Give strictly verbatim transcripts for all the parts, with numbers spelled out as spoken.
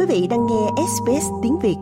vị đang nghe ét bê ét tiếng Việt.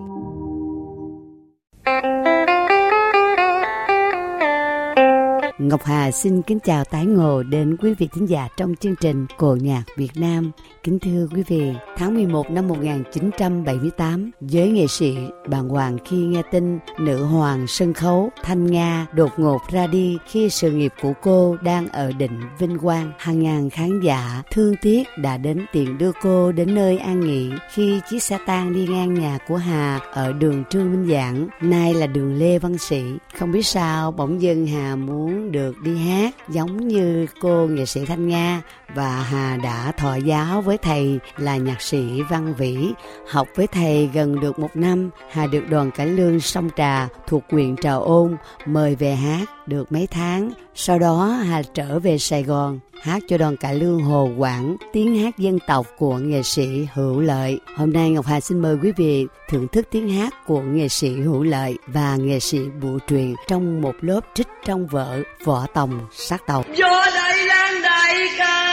Ngọc Hà xin kính chào tái ngộ đến quý vị thính giả trong chương trình Cổ nhạc Việt Nam. Kính thưa quý vị, tháng mười một năm một nghìn chín trăm bảy mươi tám, giới nghệ sĩ bàng hoàng khi nghe tin nữ hoàng sân khấu Thanh Nga đột ngột ra đi khi sự nghiệp của cô đang ở đỉnh vinh quang. Hàng ngàn khán giả thương tiếc đã đến tiện đưa cô đến nơi an nghỉ khi chiếc xe tang đi ngang nhà của Hà ở đường Trương Minh Giảng, nay là đường Lê Văn Sĩ. Không biết sao bỗng dưng Hà muốn được đi hát giống như cô nghệ sĩ Thanh Nga, và Hà đã thọ giáo với thầy là nhạc sĩ Văn Vĩ. Học với thầy gần được một năm, Hà được đoàn cải lương Sông Trà thuộc huyện Trà Ôn mời về hát được mấy tháng. Sau đó Hà trở về Sài Gòn hát cho đoàn cải lương Hồ Quảng, tiếng hát dân tộc của nghệ sĩ Hữu Lợi. Hôm nay Ngọc Hà xin mời quý vị thưởng thức tiếng hát của nghệ sĩ Hữu Lợi và nghệ sĩ Bùi Truyền trong một lớp trích trong vở Võ Tòng Sát Tàu. Gió đại lan đại ca,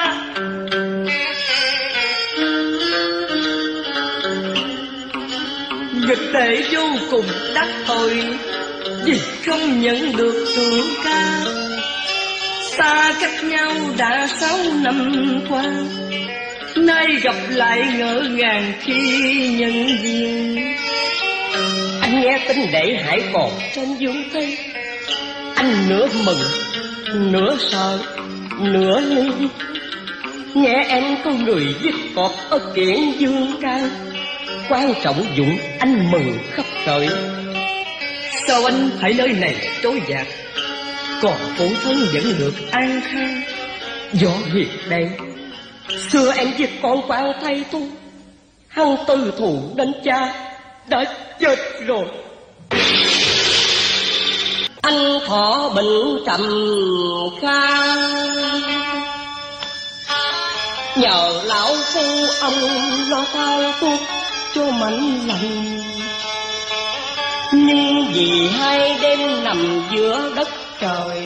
nghịch tệ vô cùng đắc tội, vì không nhận được thưởng ca. Ta cách nhau đã sáu năm qua, nay gặp lại ngỡ ngàng khi nhân duyên. Anh nghe tin Đệ Hải còn trên dương thế, anh nửa mừng nửa sợ nửa ly. Nghe em có người viết cọp ở Kiển Dương ca, quan trọng dụng anh mừng khắp trời. Sao anh phải nơi này trối dạt, còn phụ thân vẫn được an khang? Võ Hiệp đây, xưa em giết con quan thay tôi, hăng tư thù đến cha đã chết rồi. Anh thọ bệnh trầm kha, nhờ lão phu ông lo thao thuốc cho mạnh lành. Nhưng vì hai đêm nằm giữa đất trời,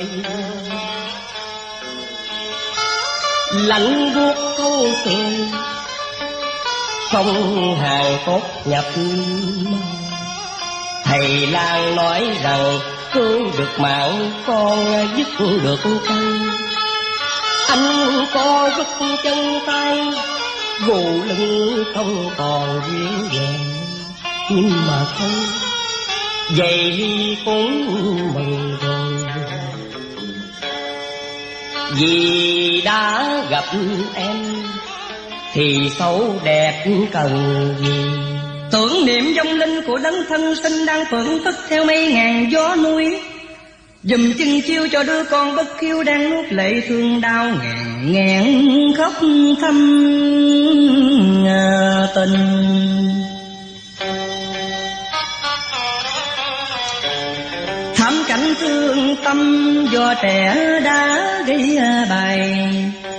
lạnh buốt thâu xương, không hàng tốt nhập. Thầy lang nói rằng cứu được mạng con dứt được tay. Anh có rút chân tay, gù lưng không còn duyên dàng. Nhưng mà không, vậy cũng mừng rồi, vì đã gặp em thì xấu đẹp cần gì. Tưởng niệm vong linh của đấng thân sinh đang phượng thức theo mây ngàn gió núi, dùm chân chiêu cho đứa con bất khiêu đang nuốt lệ thương đau ngàn ngàn khóc thâm tình. Thảm cảnh thương tâm do trẻ đã gây bài,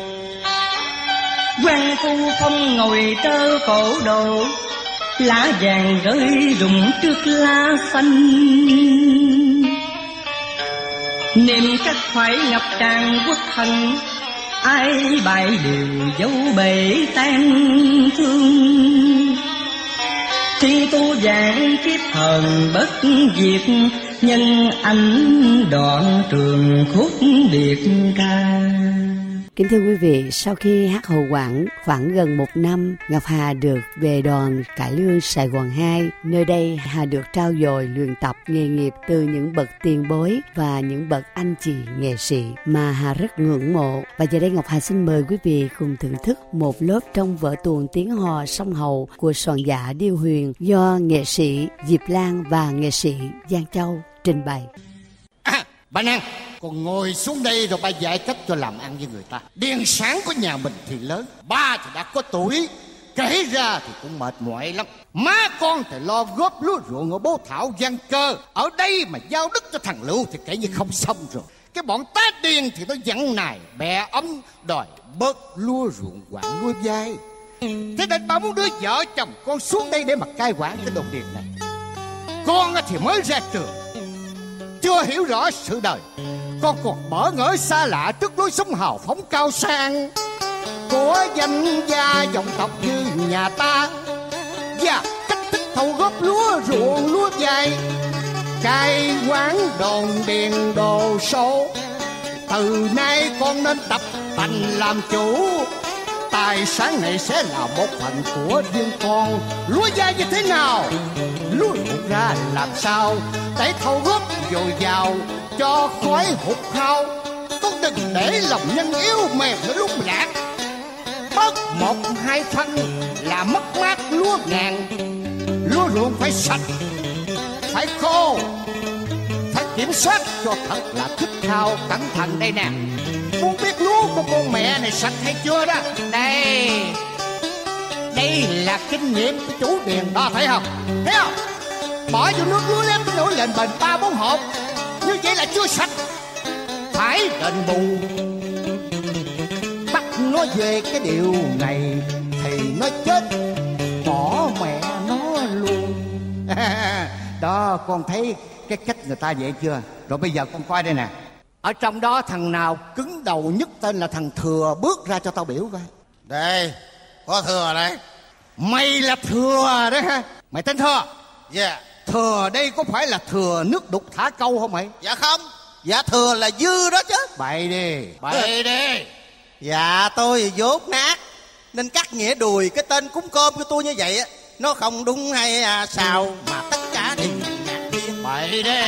quan phu không ngồi trơ cổ đồ, lá vàng rơi rụng trước lá xanh. Niềm khắc phải ngập tràn quốc hận, ai bại đều dấu bể tan thương. Thiên tu vạn kiếp hờn bất diệt, nhân anh đoạn trường khúc biệt ca. Kính thưa quý vị, sau khi hát Hồ Quảng khoảng gần một năm, Ngọc Hà được về đoàn cải lương Sài Gòn hai. Nơi đây Hà được trau dồi luyện tập nghề nghiệp từ những bậc tiền bối và những bậc anh chị nghệ sĩ mà Hà rất ngưỡng mộ. Và giờ đây Ngọc Hà xin mời quý vị cùng thưởng thức một lớp trong vở tuồng tiếng hò sông Hầu của soạn giả Điêu Huyền do nghệ sĩ Diệp Lan và nghệ sĩ Giang Châu trình bày. À, bà Năng, còn ngồi xuống đây rồi ba giải thích cho làm ăn với người ta. Điền sản của nhà mình thì lớn, ba thì đã có tuổi, kể ra thì cũng mệt mỏi lắm. Má con thì lo góp lúa ruộng ở Bố Thảo Giang Cơ, ở đây mà giao đất cho thằng Lưu thì kể như không xong rồi. Cái bọn tá điền thì nó dặn nài bè ấm, đòi bớt lúa ruộng quản nuôi vai. Thế nên ba muốn đưa vợ chồng con xuống đây để mà cai quản cái đồn điền này. Con thì mới ra trường, chưa hiểu rõ sự đời, con còn bỡ ngỡ xa lạ trước lối sống hào phóng cao sang của danh gia dòng tộc như nhà ta. thâu góp lúa ruộng lúa dài, cai quán đồn điền đồ số. Từ nay con nên tập tành làm chủ, tài sản này sẽ là một phần của riêng con. Lúa dai như thế nào, lúa ruộng ra làm sao, để thâu góp dồi dào cho khói hụt hao. Con đừng để lòng nhân yếu mềm nó lúc lạc, bớt một hai phân là mất mát lúa ngàn. Lúa ruộng phải sạch, phải khô, phải kiểm soát cho thật là thích thao cẩn thận đây nè. Muốn biết lúa của con mẹ này sạch hay chưa đó, đây đây là kinh nghiệm của chủ điền đó, thấy không? Thấy không? Bỏ vô nước lúa lép nổi lên bền ba bốn hộp, như vậy là chưa sạch, phải đền bù. Bắt nó về cái điều này thì nó chết, bỏ mẹ nó luôn. Đó, con thấy cái cách người ta vậy chưa? Rồi bây giờ con coi đây nè, ở trong đó thằng nào cứng đầu nhất tên là thằng Thừa, bước ra cho tao biểu coi. Đây, có Thừa đây. Mày là Thừa đấy ha? Mày tên Thừa? Dạ. Yeah. Thừa đây có phải là Thừa nước đục thả câu không mày? Dạ không, dạ Thừa là Dư đó chứ. Bậy đi, bậy đi. Dạ tôi dốt nát nên cắt nghĩa đùi cái tên cúng cơm của tôi như vậy á, nó không đúng hay à, sao mà tất cả đều ngạc nhiên. Bậy đi.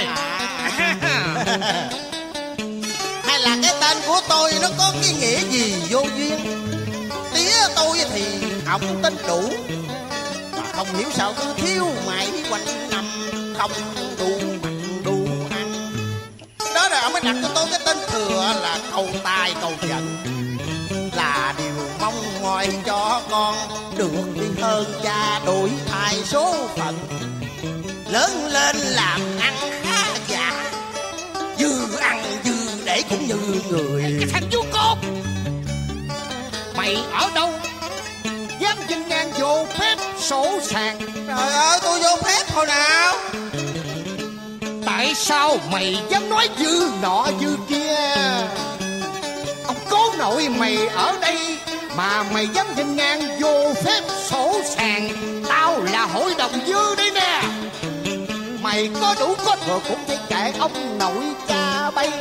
Hay là cái tên của tôi nó có cái nghĩa gì vô duyên? Tía tôi thì ổng tên Đủ, mà không hiểu sao tôi thiếu mày quanh năm không đủ mặn đủ ăn. Đó là ông mới đặt cho tôi cái tên Thừa là cầu tài cầu vận, là điều mong ngồi cho con được đi hơn cha đổi thay số phận, lớn lên làm ăn khá giả, dư ăn dư để cũng như người. Cái thằng vô cốt, mày ở đâu dám dinh ngang vô phép sổ sàng? Trời ơi, tôi vô phép hồi nào? Tại sao mày dám nói dư nọ dư kia? Ông cố nội mày ở đây mà mày dám dinh ngang vô phép sổ sàng. Tao là hội đồng dư đây nè. Mày có đủ có thừa cũng phải kệ ông nội cha bay.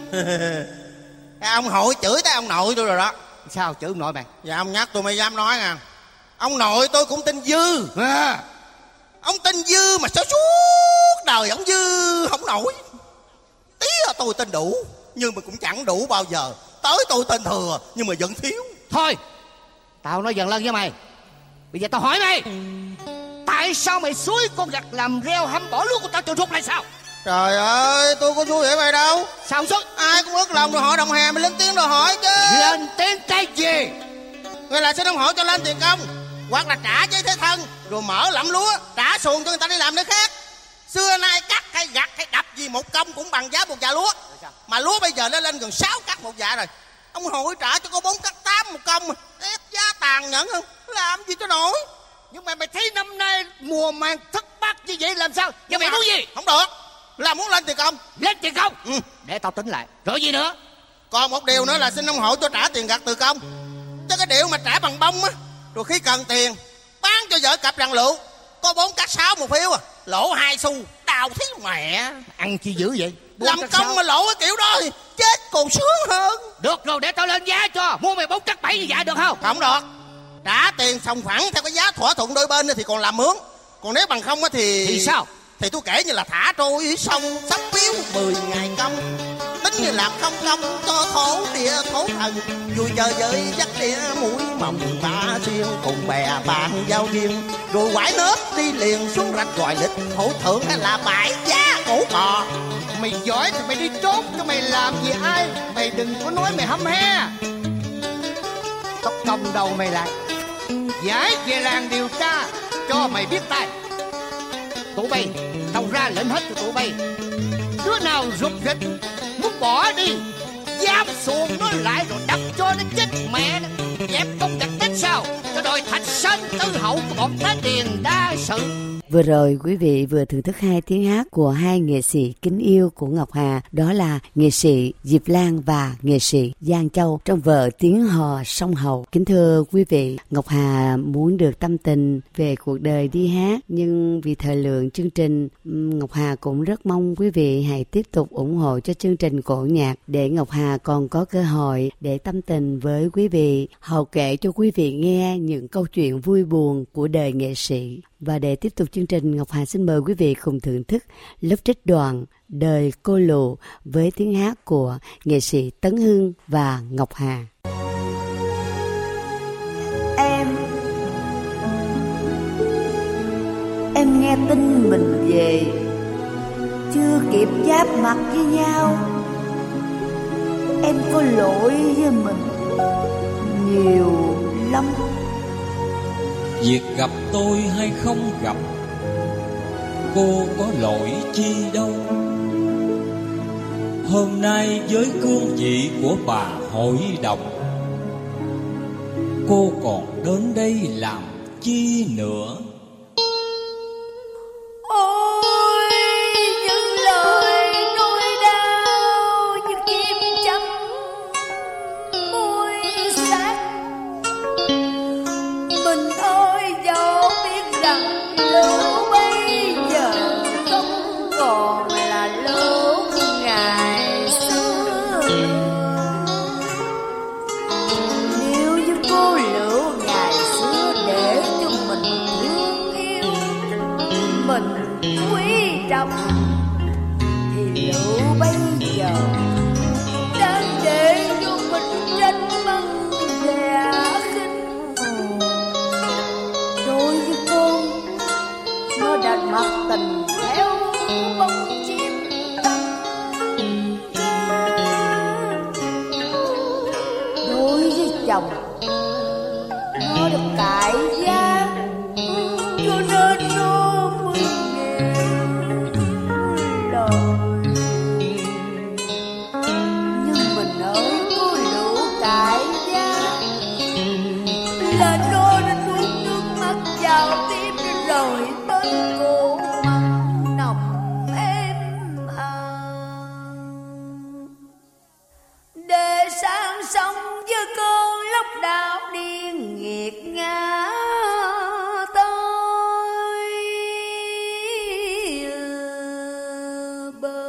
Cái ông hội chửi tới ông nội tôi rồi đó. Sao chửi ông nội mày? Dạ ông nhắc tôi mới dám nói nè. Ông nội tôi cũng tên Dư à. Ông tên Dư mà sao suốt đời ông Dư không nổi. Tía tôi tên Đủ nhưng mà cũng chẳng đủ bao giờ. Tới tôi tên Thừa nhưng mà vẫn thiếu. Thôi tao nói dần lần với mày. Bây giờ tao hỏi mày, tại sao mày xúi con gặt làm reo hăm bỏ lúa của tao trượt ruột lại sao? Trời ơi, tôi có xúi vậy mày đâu. Sao xúi? Ai cũng ước lòng rồi hỏi đồng hè mày lên tiếng rồi hỏi chứ. Lên tiếng cái gì? Người là sẽ không hỏi cho lên tiền công, hoặc là trả giấy thế thân rồi mở lẫm lúa trả xuồng cho người ta đi làm nơi khác. Xưa nay cắt hay gặt hay đập gì một công cũng bằng giá một dạ lúa, mà lúa bây giờ nó lên gần sáu cắt một dạ rồi. Ông hội trả cho có bốn cắt tám một công mà ép giá tàn nhẫn không, làm gì cho nổi. Nhưng mà mày thấy năm nay mùa màng thất bát như vậy làm sao? Giờ mày muốn gì? Không được, là muốn lên tiền công. Lên tiền công? Ừ. Để tao tính lại. Rồi gì nữa? Còn một điều nữa là xin ông hội cho trả tiền gặt từ công. Chứ cái điệu mà trả bằng bông á, rồi khi cần tiền bán cho vợ cặp rằn lựu có bốn cắt sáu một phiếu à, lỗ hai xu, đào thí mẹ. Ăn chi dữ vậy? Làm công sáu mà lỗ cái kiểu đó thì chết còn sướng hơn. Được rồi, để tao lên giá cho. Mua mày bốn cắt bảy như vậy được không? Không được, trả tiền xong phẳng theo cái giá thỏa thuận đôi bên thì còn làm mướn. Còn nếu bằng không á thì... Thì sao? Thì tôi kể như là thả trôi xong sắp biếu mười ngày công. Tính như làm không công cho thổ địa thổ thần. Vui chơi với dắt đĩa mũi mồng ba xuyên cùng bè bạn giao riêng. Rồi quải nớp đi liền xuống rạch gọi lịch hỗ thưởng hay là bãi giá cổ cò. Mày giỏi thì mày đi trốn cho mày làm gì ai. Mày đừng có nói mày hăm he. Tao cầm đầu mày lại, giải về làng điều tra cho mày biết tay. Tụi bay, tao ra lệnh hết cho tụi bay. Đứa nào rụt rịch muốn bỏ đi, giáp xuồng nó lại rồi đập cho nó chết mẹ nó. Dẹp công gặt đến sao cho đòi Thạch Sơn tư hậu của bọn tá điền đa sự. Vừa rồi quý vị vừa thưởng thức hai tiếng hát của hai nghệ sĩ kính yêu của Ngọc Hà, đó là nghệ sĩ Diệp Lan và nghệ sĩ Giang Châu trong vở Tiếng Hò Sông Hậu. Kính thưa quý vị, Ngọc Hà muốn được tâm tình về cuộc đời đi hát, nhưng vì thời lượng chương trình, Ngọc Hà cũng rất mong quý vị hãy tiếp tục ủng hộ cho chương trình cổ nhạc để Ngọc Hà còn có cơ hội để tâm tình với quý vị, hầu kể cho quý vị nghe những câu chuyện vui buồn của đời nghệ sĩ. Và để tiếp tục chương trình, Ngọc Hà xin mời quý vị cùng thưởng thức lớp trích đoạn Đời Cô Lụ với tiếng hát của nghệ sĩ Tấn Hưng và Ngọc Hà. Em Em nghe tin mình về, chưa kịp giáp mặt với nhau, em có lỗi với mình nhiều lắm. Việc gặp tôi hay không gặp, cô có lỗi chi đâu. Hôm nay với cương vị của bà hội đồng, cô còn đến đây làm chi nữa? Ôi những lời nói đau như kim châm môi sắc. Mình ơi dẫu biết rằng lúc bây giờ không còn là lúc ngày xưa. Nếu như cô Lựu ngày xưa để cho mình thương yêu, mình quý trọng, thì Lựu bây giờ đang để cho mình tranh bằng vẻ khinh. Đối với cô, nó đã mặc tình theo bóng chim tắm. Đối với chồng, nó được cải giá, cho nên nó mới nghe lời. Nhưng mình ơi, cô Lựu cải giá là nó đã nuốt nước mắt vào tim rồi bên cổ mặn nồng êm ả. Để sang sông với cơn lốc đảo điên nghiệt ngã tới bờ.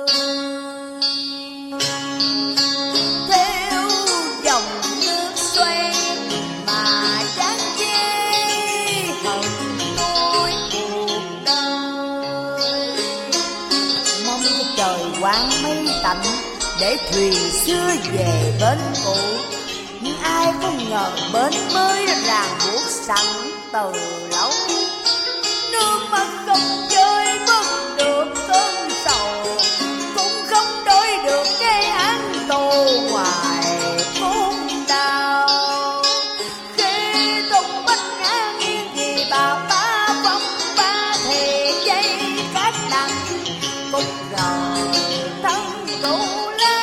Theo dòng nước xoay mà chán chê hận tôi cuộc đời. Mong cho trời quang mây tạnh để thuyền xưa về bến cũ. Nhưng ai không ngờ bến mới ràng buộc sẵn từ lâu. Nước mắt không chơi mất được cơn sầu, cũng không đổi được cái án tù ngoài khốn đau. Khi tung bách ngã nghiêng vì bà ba phong ba thì dây cát nặng, cũng rồi thân cụ la.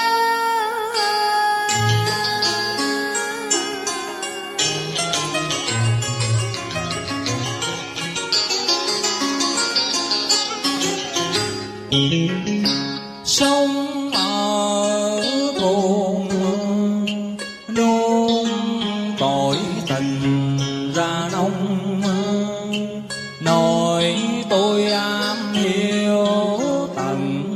Sống ở thôn nôn tội tình ra nông, nói tôi am hiểu tận,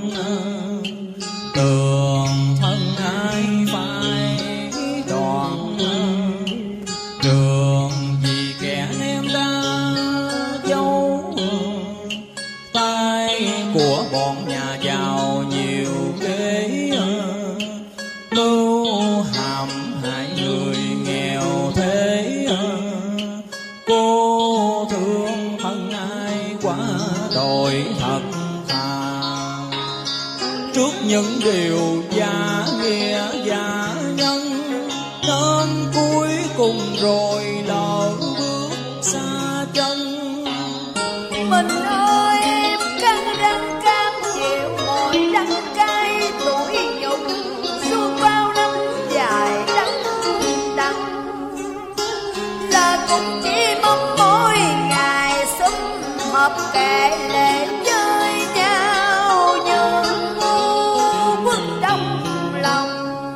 tường thân ai phải đoạn, trường vì kẻ ném đá dấu, tay của bọn nhà giàu nhiều kế, mưu hãm hại người nghèo thế. Cô thương thân ai quá đòi thật thà, trước những điều giả nghĩa giả nhân, nên cuối cùng rồi lỡ bước xa chân. Mình ơi em cắn răng cam chịu mọi đắng cay tủi nhục, suốt bao năm dài đắng đắng, là cũng chỉ mong mỗi ngày sum hợp kể lệ với nhau những ngu bước trong lòng.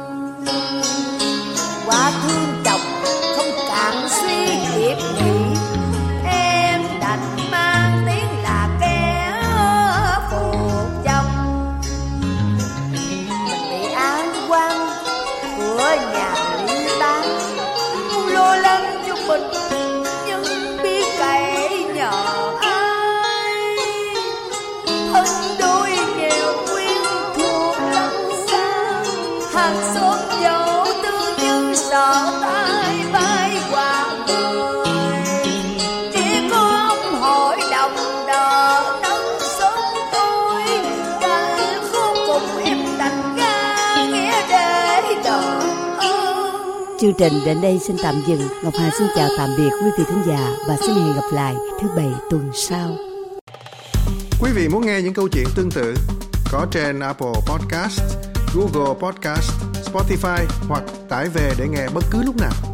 Quả thương chồng không cạn suy kiệt nghị, em đành mang tiếng là kẻ phụ chồng. Mình bị án quan của nhà lý bán, lo lắng cho mình nhưng biết cậy nhờ ai. Thân đôi nghèo quyến thuộc lắm xa, hàng xóm dẫu tư như sợ tai vai qua người. Chỉ có ông hội đồng đỡ nâng sống tôi, cả vô cùng em đành ra nghĩa để đỡ. Chương trình đến đây xin tạm dừng. Ngọc Hà xin chào tạm biệt quý vị thính giả và xin hẹn gặp lại thứ bảy tuần sau. Quý vị muốn nghe những câu chuyện tương tự có trên Apple Podcast, Google Podcast, Spotify hoặc tải về để nghe bất cứ lúc nào.